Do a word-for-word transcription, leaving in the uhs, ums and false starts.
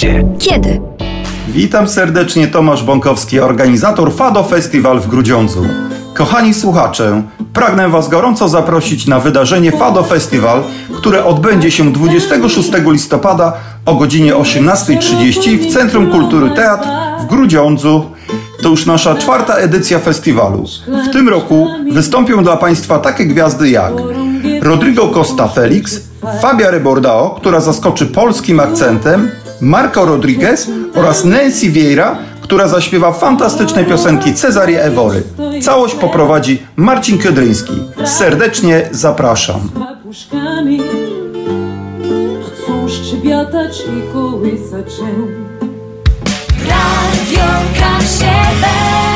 Gdzie? Kiedy? Witam serdecznie, Tomasz Bąkowski, organizator Fado Festival w Grudziądzu. Kochani słuchacze, pragnę Was gorąco zaprosić na wydarzenie Fado Festival, które odbędzie się dwudziestego szóstego listopada o godzinie osiemnasta trzydzieści w Centrum Kultury Teatr w Grudziądzu. To już nasza czwarta edycja festiwalu. W tym roku wystąpią dla Państwa takie gwiazdy jak Rodrigo Costa Felix, Fabia Rebordao, która zaskoczy polskim akcentem, Marco Rodriguez oraz Nancy Vieira, która zaśpiewa fantastyczne piosenki Cezarii Ewory. Całość poprowadzi Marcin Kydryński. Serdecznie zapraszam. Chcą szczybiatać i kołysać się. Radio K siedem.